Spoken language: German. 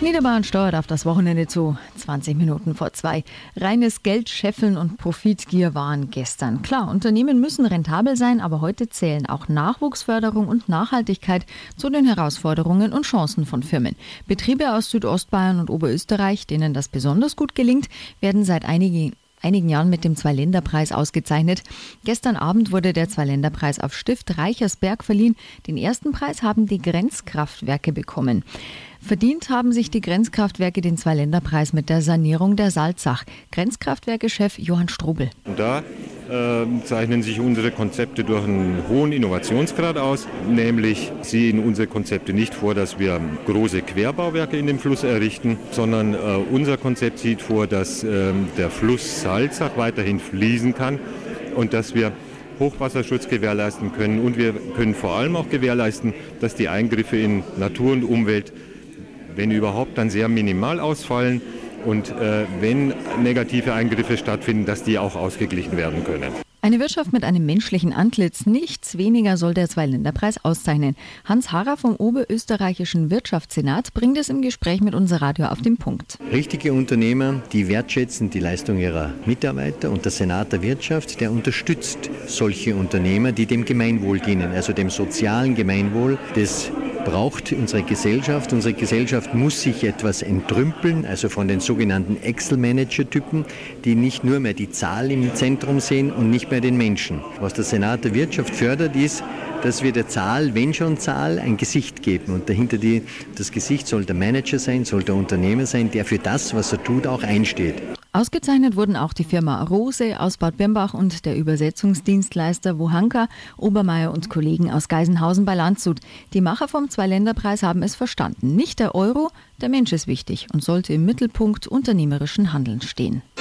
Niederbayern steuert auf das Wochenende zu. 20 Minuten vor 2. Reines Geld scheffeln und Profitgier waren gestern. Klar, Unternehmen müssen rentabel sein, aber heute zählen auch Nachwuchsförderung und Nachhaltigkeit zu den Herausforderungen und Chancen von Firmen. Betriebe aus Südostbayern und Oberösterreich, denen das besonders gut gelingt, werden seit einigen Jahren mit dem Zweiländerpreis ausgezeichnet. Gestern Abend wurde der Zweiländerpreis auf Stift Reichersberg verliehen. Den ersten Preis haben die Grenzkraftwerke bekommen. Verdient haben sich die Grenzkraftwerke den Zweiländerpreis mit der Sanierung der Salzach. Grenzkraftwerke-Chef Johann Strobel. Und da zeichnen sich unsere Konzepte durch einen hohen Innovationsgrad aus. Nämlich sehen unsere Konzepte nicht vor, dass wir große Querbauwerke in dem Fluss errichten, sondern unser Konzept sieht vor, dass der Fluss Salzach weiterhin fließen kann und dass wir Hochwasserschutz gewährleisten können. Und wir können vor allem auch gewährleisten, dass die Eingriffe in Natur und Umwelt, wenn überhaupt, dann sehr minimal ausfallen und wenn negative Eingriffe stattfinden, dass die auch ausgeglichen werden können. Eine Wirtschaft mit einem menschlichen Antlitz, nichts weniger soll der Zweiländerpreis auszeichnen. Hans Harrer vom Oberösterreichischen Wirtschaftssenat bringt es im Gespräch mit unser Radio auf den Punkt. Richtige Unternehmer, die wertschätzen die Leistung ihrer Mitarbeiter, und der Senat der Wirtschaft, der unterstützt solche Unternehmer, die dem Gemeinwohl dienen, also dem sozialen Gemeinwohl des braucht unsere Gesellschaft. Unsere Gesellschaft muss sich etwas entrümpeln, also von den sogenannten Excel-Manager-Typen, die nicht nur mehr die Zahl im Zentrum sehen und nicht mehr den Menschen. Was der Senat der Wirtschaft fördert, ist, dass wir der Zahl, wenn schon Zahl, ein Gesicht geben. Und dahinter das Gesicht soll der Manager sein, soll der Unternehmer sein, der für das, was er tut, auch einsteht. Ausgezeichnet wurden auch die Firma Rose aus Bad Birnbach und der Übersetzungsdienstleister Wuhanka, Obermeier und Kollegen aus Geisenhausen bei Landshut. Die Macher vom Zweiländerpreis haben es verstanden. Nicht der Euro, der Mensch ist wichtig und sollte im Mittelpunkt unternehmerischen Handelns stehen.